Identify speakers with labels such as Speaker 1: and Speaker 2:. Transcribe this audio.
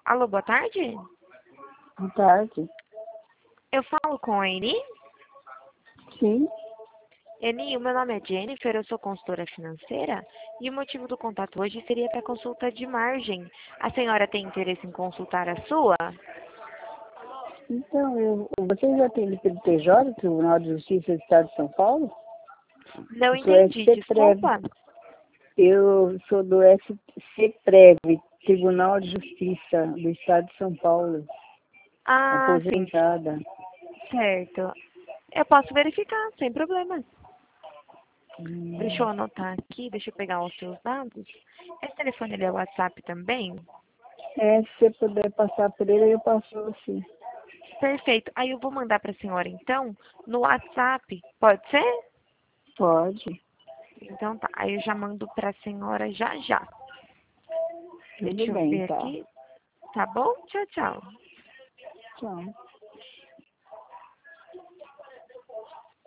Speaker 1: Alô, boa tarde?
Speaker 2: Boa tarde.
Speaker 1: Eu falo com a Eni?
Speaker 2: Sim.
Speaker 1: Eni, o meu nome é Jennifer, eu sou consultora financeira e o motivo do contato hoje seria para consulta de margem. A senhora tem interesse em consultar a sua?
Speaker 2: Então, você já tem pelo TJ, Tribunal de Justiça do Estado de São Paulo?
Speaker 1: Não
Speaker 2: Eu sou
Speaker 1: entendi,
Speaker 2: SCPREV.
Speaker 1: desculpa.
Speaker 2: Eu sou do SCPREV, Tribunal de Justiça do Estado de São Paulo,
Speaker 1: Ah, sim,
Speaker 2: aposentada.
Speaker 1: certo. Eu posso verificar, sem problema. Deixa eu
Speaker 2: Hum,
Speaker 1: anotar aqui, deixa eu pegar os seus dados. Esse telefone ele é WhatsApp também?
Speaker 2: se você puder passar por ele, eu passo assim.
Speaker 1: Perfeito. Aí eu vou mandar para a senhora, então, no WhatsApp. Pode ser?
Speaker 2: Pode.
Speaker 1: Então tá. Aí eu já mando para a senhora já já.
Speaker 2: Tudo
Speaker 1: Deixa eu
Speaker 2: bem,
Speaker 1: ver
Speaker 2: tá.
Speaker 1: aqui. Tá bom? Tchau, tchau.
Speaker 2: Tchau.